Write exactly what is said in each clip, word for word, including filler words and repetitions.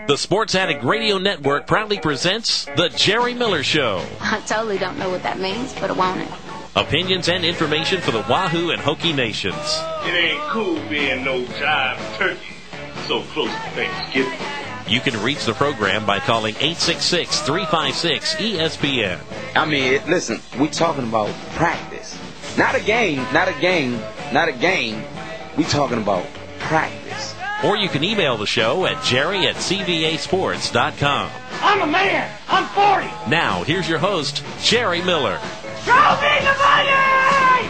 The Sports Addict Radio Network proudly presents The Jerry Miller Show. I totally don't know what that means, but I want it. Opinions and information for the Wahoo and Hokie nations. It ain't cool being no jive turkey so close to Thanksgiving. You can reach the program by calling eight six six, three five six, E S P N. I mean, it, listen, we talking about practice. Not a game, not a game, not a game. We talking about practice. Or you can email the show at jerry at c v a sports dot com. I'm a man. I'm forty. Now, here's your host, Jerry Miller. Show me the money!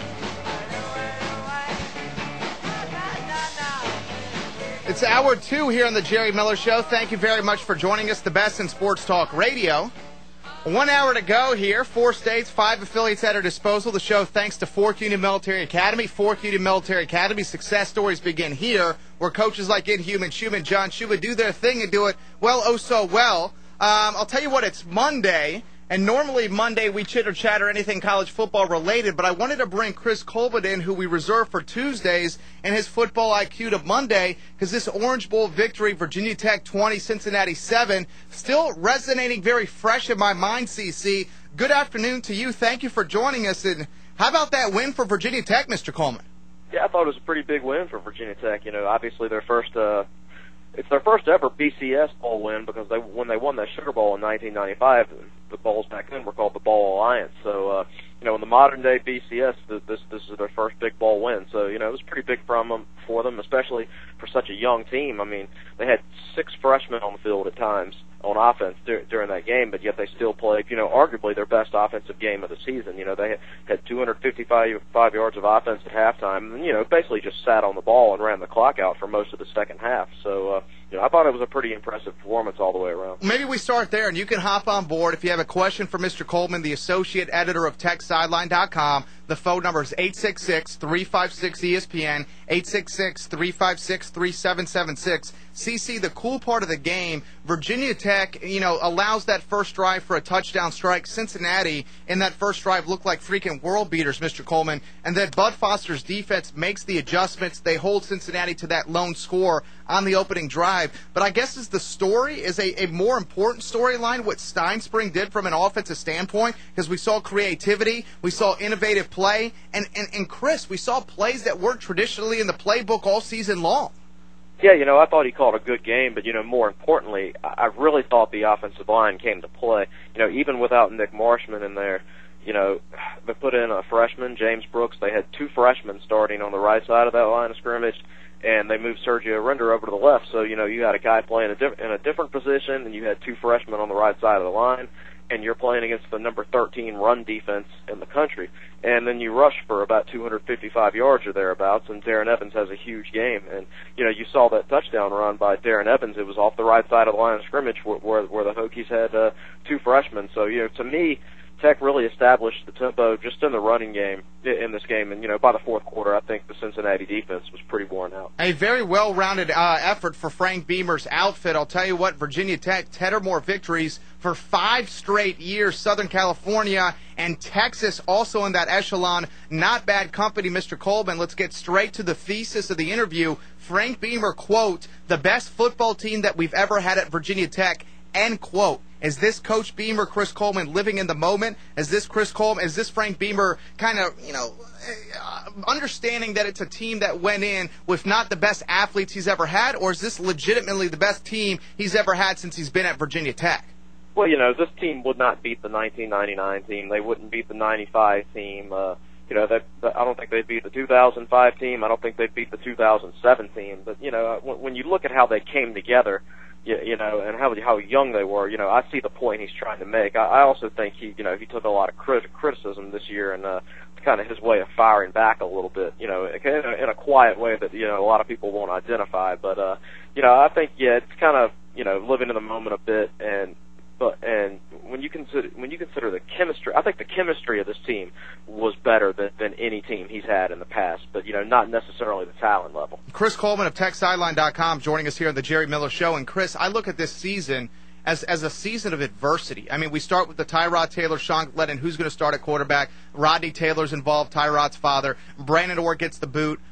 It's hour two here on the Jerry Miller Show. Thank you very much for joining us, the best in sports talk radio. One hour to go here. Four states, five affiliates at our disposal. The show thanks to Fork Union Military Academy. Fork Union Military Academy success stories begin here, where coaches like Inhuman Schumann, John Schumann do their thing and do it well, oh so well. Um, I'll tell you what, it's Monday. And normally Monday we chitter-chatter anything college football related, but I wanted to bring Chris Colbert in, who we reserve for Tuesdays, and his football I Q to Monday, because this Orange Bowl victory, Virginia Tech twenty, Cincinnati seven, still resonating very fresh in my mind, C C. Good afternoon to you. Thank you for joining us. And how about that win for Virginia Tech, Mister Coleman? Yeah, I thought it was a pretty big win for Virginia Tech. You know, obviously their first uh, – it's their first ever B C S Bowl win, because they when they won that Sugar Bowl in nineteen ninety-five, the bowls back then were called the Bowl Alliance. So, uh, you know, in the modern day B C S, this this is their first big bowl win. So, you know, it was pretty big from them, for them, especially for such a young team. I mean, they had six freshmen on the field at times on offense dur- during that game, but yet they still played, you know, arguably their best offensive game of the season. You know, they had two hundred fifty-five yards of offense at halftime, and, you know, basically just sat on the ball and ran the clock out for most of the second half. So, uh, you know, I thought it was a pretty impressive performance all the way around. Maybe we start there, and you can hop on board if you have a question for Mister Coleman, the associate editor of Tech Sideline dot com. The phone number is eight six six, three five six, E S P N, eight six six, three five six, three seven seven six. C C, the cool part of the game, Virginia Tech, you know, allows that first drive for a touchdown strike. Cincinnati, in that first drive, looked like freaking world beaters, Mister Coleman. And then Bud Foster's defense makes the adjustments. They hold Cincinnati to that lone score on the opening drive. But I guess is the story, is a, a more important storyline what Steinspring did from an offensive standpoint, because we saw creativity, we saw innovative play, and, and, and Chris, we saw plays that weren't traditionally in the playbook all season long. Yeah, you know, I thought he called a good game, but, you know, more importantly, I really thought the offensive line came to play. You know, even without Nick Marshman in there, you know, they put in a freshman, James Brooks. They had two freshmen starting on the right side of that line of scrimmage, and they moved Sergio Render over to the left. So, you know, you had a guy playing a diff- in a different position, and you had two freshmen on the right side of the line, and you're playing against the number thirteen run defense in the country. And then you rush for about two hundred fifty-five yards or thereabouts, and Darren Evans has a huge game. And, you know, you saw that touchdown run by Darren Evans. It was off the right side of the line of scrimmage where, where, where the Hokies had uh, two freshmen. So, you know, to me, Tech really established the tempo just in the running game in this game. And, you know, by the fourth quarter, I think the Cincinnati defense was pretty worn out. A very well-rounded uh, effort for Frank Beamer's outfit. I'll tell you what, Virginia Tech, ten or more victories for five straight years. Southern California and Texas also in that echelon. Not bad company, Mister Coleman. Let's get straight to the thesis of the interview. Frank Beamer, quote, the best football team that we've ever had at Virginia Tech, end quote. Is this Coach Beamer, Chris Coleman, living in the moment? Is this Chris Coleman, is this Frank Beamer kind of, you know, uh, understanding that it's a team that went in with not the best athletes he's ever had, or is this legitimately the best team he's ever had since he's been at Virginia Tech? Well, you know, this team would not beat the nineteen ninety-nine team. They wouldn't beat the ninety-five team. Uh, you know, that, I don't think they'd beat the two thousand five team. I don't think they'd beat the two thousand seven team. But, you know, when, when you look at how they came together, you, you know, and how how young they were, you know, I see the point he's trying to make. I, I also think he, you know, he took a lot of crit- criticism this year, and uh, it's kind of his way of firing back a little bit, you know, in a, in a quiet way that, you know, a lot of people won't identify. But, uh, you know, I think, yeah, it's kind of, you know, living in the moment a bit. And but and when you consider when you consider the chemistry, I think the chemistry of this team was better than, than any team he's had in the past, but, you know, not necessarily the talent level. Chris Coleman of Tech Sideline dot com joining us here on the Jerry Miller Show. And, Chris, I look at this season as as a season of adversity. I mean, we start with the Tyrod Taylor, Sean Glennon, who's going to start at quarterback. Rodney Taylor's involved, Tyrod's father. Brandon Orr gets the boot.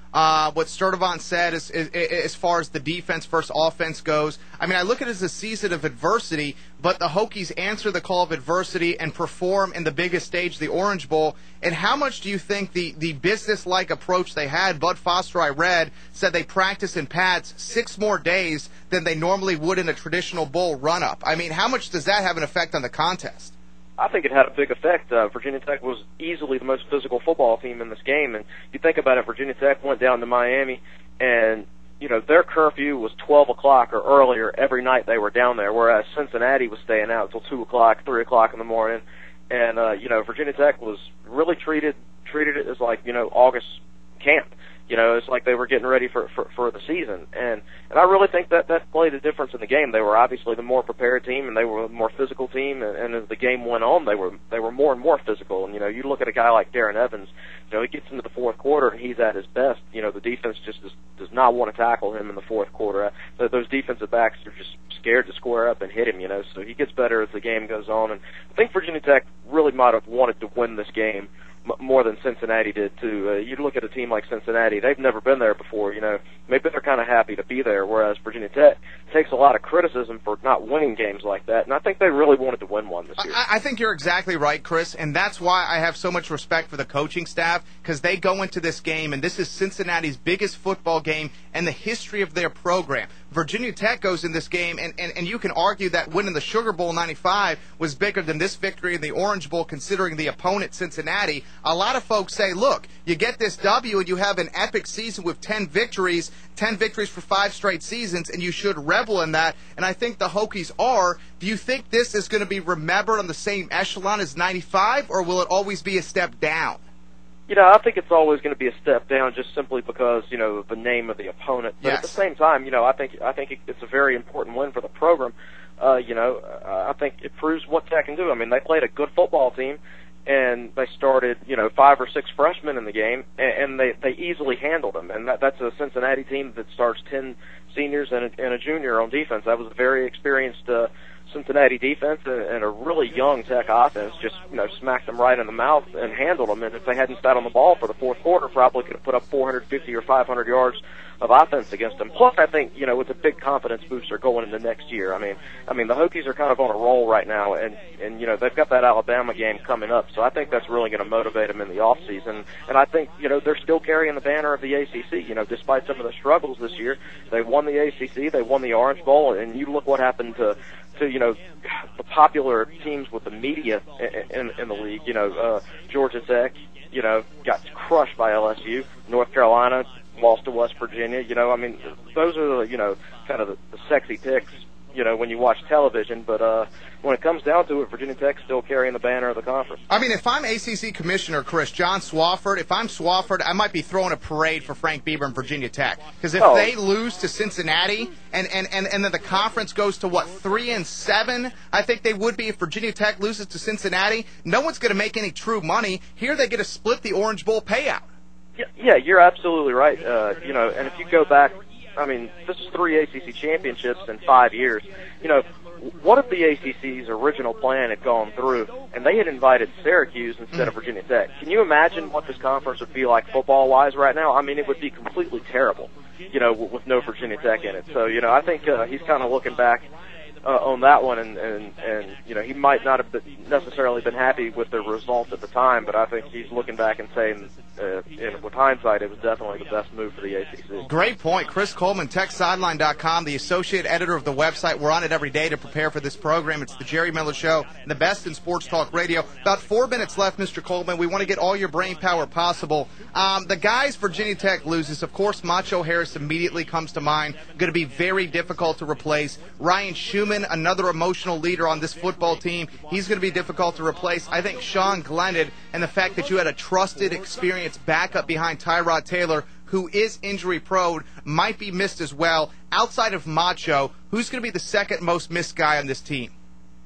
Uh, what Sturdivant said is, is, is, as far as the defense versus offense goes. I mean, I look at it as a season of adversity, but the Hokies answer the call of adversity and perform in the biggest stage, the Orange Bowl. And how much do you think the, the business-like approach they had, Bud Foster, I read, said they practice in pads six more days than they normally would in a traditional bowl run-up. I mean, how much does that have an effect on the contest? I think it had a big effect. Uh, Virginia Tech was easily the most physical football team in this game, and you think about it, Virginia Tech went down to Miami, and you know their curfew was twelve o'clock or earlier every night they were down there, whereas Cincinnati was staying out until two o'clock, three o'clock in the morning, and uh, you know Virginia Tech was really treated treated it as like you know August camp. You know, it's like they were getting ready for, for, for the season. And, and I really think that that played a difference in the game. They were obviously the more prepared team, and they were the more physical team. And, and as the game went on, they were they were more and more physical. And, you know, you look at a guy like Darren Evans, you know, he gets into the fourth quarter, and he's at his best. You know, the defense just does, does not want to tackle him in the fourth quarter. Uh, those defensive backs are just scared to square up and hit him, you know. So he gets better as the game goes on. And I think Virginia Tech really might have wanted to win this game more than Cincinnati did too. Uh, you look at a team like Cincinnati; they've never been there before. You know, maybe they're kind of happy to be there. Whereas Virginia Tech takes a lot of criticism for not winning games like that, and I think they really wanted to win one this year. I, I think you're exactly right, Chris, and that's why I have so much respect for the coaching staff, because they go into this game, and this is Cincinnati's biggest football game in the history of their program. Virginia Tech goes in this game, and, and, and you can argue that winning the Sugar Bowl ninety-five was bigger than this victory in the Orange Bowl, considering the opponent, Cincinnati. A lot of folks say, look, you get this W and you have an epic season with ten victories, ten victories for five straight seasons, and you should revel in that, and I think the Hokies are. Do you think this is going to be remembered on the same echelon as ninety-five, or will it always be a step down? You know, I think it's always going to be a step down, just simply because you know the name of the opponent. But yes. At the same time, you know, I think I think it's a very important win for the program. Uh, you know, uh, I think it proves what Tech can do. I mean, they played a good football team, and they started you know five or six freshmen in the game, and, and they they easily handled them. And that, that's a Cincinnati team that starts ten seniors and a, and a junior on defense. That was a very experienced Uh, Cincinnati defense and a really young Tech offense just, you know, smacked them right in the mouth and handled them. And if they hadn't sat on the ball for the fourth quarter, probably could have put up four hundred fifty or five hundred yards of offense against them. Plus, I think, you know, it's a big confidence booster going into next year. I mean, I mean, the Hokies are kind of on a roll right now, and, and you know, they've got that Alabama game coming up. So I think that's really going to motivate them in the off season. And I think, you know, they're still carrying the banner of the A C C. You know, despite some of the struggles this year, they won the A C C, they won the Orange Bowl, and you look what happened to to, you know, the popular teams with the media in, in the league. You know, uh, Georgia Tech, you know, got crushed by L S U. North Carolina lost to West Virginia. You know, I mean, those are the, you know, kind of the, the sexy picks, you know, when you watch television. But uh, when it comes down to it, Virginia Tech's still carrying the banner of the conference. I mean, if I'm A C C commissioner, Chris, John Swofford, if I'm Swofford, I might be throwing a parade for Frank Bieber and Virginia Tech. Because if oh. they lose to Cincinnati and, and, and, and then the conference goes to, what, three and seven, I think they would be if Virginia Tech loses to Cincinnati, no one's going to make any true money. Here they get to split the Orange Bowl payout. Yeah, yeah you're absolutely right. Uh, you know, and if you go back, I mean, this is three A C C championships in five years. You know, what if the A C C's original plan had gone through and they had invited Syracuse instead of Virginia Tech? Can you imagine what this conference would be like football-wise right now? I mean, it would be completely terrible, you know, with no Virginia Tech in it. So, you know, I think uh, he's kind of looking back uh, on that one, and, and, and, you know, he might not have been necessarily been happy with the result at the time, but I think he's looking back and saying, uh, and with hindsight, it was definitely the best move for the A C C. Great point. Chris Coleman, Tech Sideline dot com, the associate editor of the website. We're on it every day to prepare for this program. It's the Jerry Miller Show, the best in sports talk radio. About four minutes left, Mister Coleman. We want to get all your brain power possible. Um, the guys Virginia Tech loses, of course, Macho Harris immediately comes to mind. Going to be very difficult to replace. Ryan Schumann, another emotional leader on this football team, he's going to be difficult to replace. I think Sean Glennon, and the fact that you had a trusted, experienced backup behind Tyrod Taylor, who is injury-prone, might be missed as well. Outside of Macho, who's going to be the second most missed guy on this team?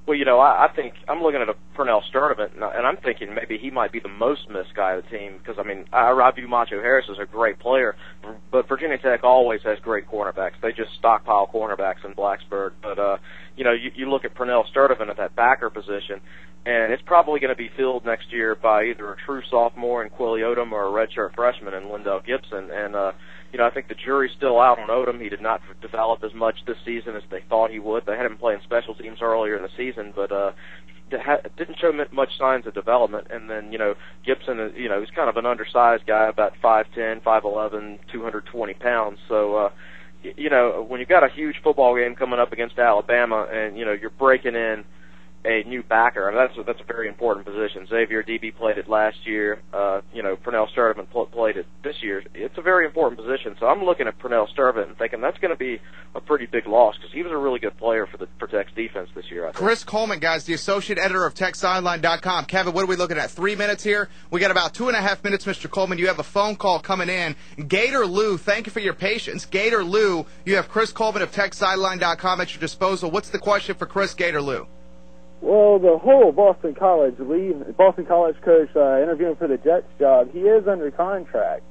Well, you know, I, I think I'm looking at a Pernell Sturdivant, and, I- and I'm thinking maybe he might be the most missed guy of the team because, I mean, I, I view Macho Harris as a great player, but Virginia Tech always has great cornerbacks. They just stockpile cornerbacks in Blacksburg. But, uh, you know, you, you look at Pernell Sturdivant at that backer position, and it's probably going to be filled next year by either a true sophomore in Quilly Odom or a redshirt freshman in Lindell Gibson. And, uh, you know, I think the jury's still out on Odom. He did not develop as much this season as they thought he would. They had him playing special teams earlier in the season, but uh, didn't show much signs of development. And then, you know, Gibson, you know, he's kind of an undersized guy, about five ten, five eleven, two hundred twenty pounds. So, uh, you know, when you've got a huge football game coming up against Alabama and, you know, you're breaking in a new backer, I mean, that's a, that's a very important position. Xavier D B played it last year. Uh, you know, Pernell Sturdivant pl- played it this year. It's a very important position. So I'm looking at Pernell Sturdivant and thinking that's going to be a pretty big loss because he was a really good player for the for Tech's defense this year, I think. Chris Coleman, guys, the associate editor of Tech Sideline dot com. Kevin, what are we looking at? Three minutes here? We got about two and a half minutes, Mister Coleman. You have a phone call coming in. Gator Lou, thank you for your patience. Gator Lou, you have Chris Coleman of Tech Sideline dot com at your disposal. What's the question for Chris, Gator Lou? Well, the whole Boston College lead, Boston College coach uh, interviewing for the Jets job, he is under contract.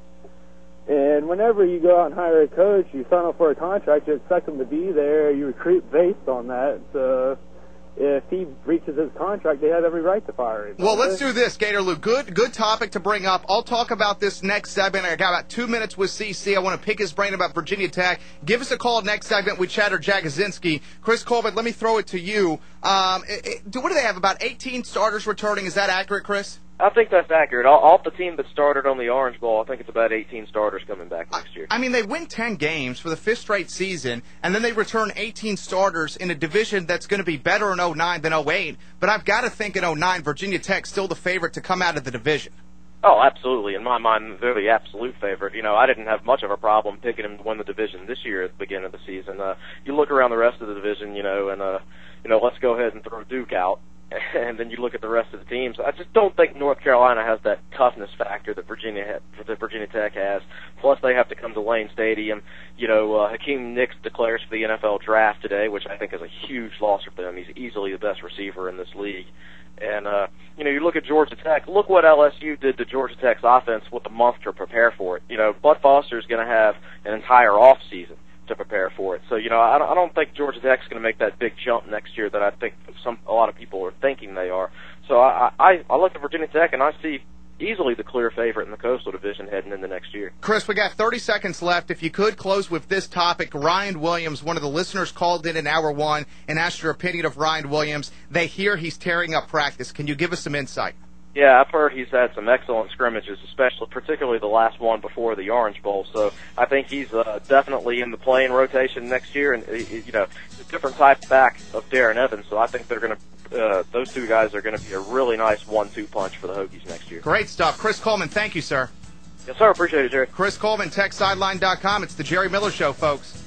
And whenever you go out and hire a coach, you sign up for a contract, you expect him to be there, you recruit based on that. So if he breaches his contract, they have every right to fire him. Well, let's do this, Gator Lou. Good, good topic to bring up. I'll talk about this next segment. I got about two minutes with C C. I want to pick his brain about Virginia Tech. Give us a call next segment with Chatter Jagosinski. Chris Coleman, let me throw it to you. Um, it, it, what do they have, about eighteen starters returning? Is that accurate, Chris? I think that's accurate. Off the team that started on the Orange Bowl, I think it's about eighteen starters coming back next year. I mean, they win ten games for the fifth straight season, and then they return eighteen starters in a division that's going to be better in oh nine than oh eight. But I've got to think in oh nine, Virginia Tech's still the favorite to come out of the division. Oh, absolutely. In my mind, they're the absolute favorite. You know, I didn't have much of a problem picking them to win the division this year at the beginning of the season. Uh, you look around the rest of the division, you know, and, uh, you know, let's go ahead and throw Duke out. And then you look at the rest of the teams. I just don't think North Carolina has that toughness factor that Virginia ha- that Virginia Tech has. Plus, they have to come to Lane Stadium. You know, uh, Hakeem Nicks declares for the N F L draft today, which I think is a huge loss for them. He's easily the best receiver in this league. And, uh, you know, you look at Georgia Tech. Look what L S U did to Georgia Tech's offense with a month to prepare for it. You know, Bud Foster's going to have an entire off season to prepare for it. So, you know, I don't, I don't think Georgia Tech's going to make that big jump next year that I think some a lot of people are thinking they are. So I, I, I look at Virginia Tech and I see easily the clear favorite in the Coastal Division heading into next year. Chris, we got thirty seconds left. If you could close with this topic, Ryan Williams, one of the listeners called in in hour one and asked your opinion of Ryan Williams. They hear he's tearing up practice. Can you give us some insight? Yeah, I've heard he's had some excellent scrimmages, especially particularly the last one before the Orange Bowl. So I think he's uh, definitely in the playing rotation next year, and you know, it's a different type back of Darren Evans. So I think they're going to. Uh, those two guys are going to be a really nice one two punch for the Hokies next year. Great stuff. Chris Coleman, thank you, sir. Yes, sir. Appreciate it, Jerry. Chris Coleman, Tech Sideline dot com. It's the Jerry Miller Show, folks.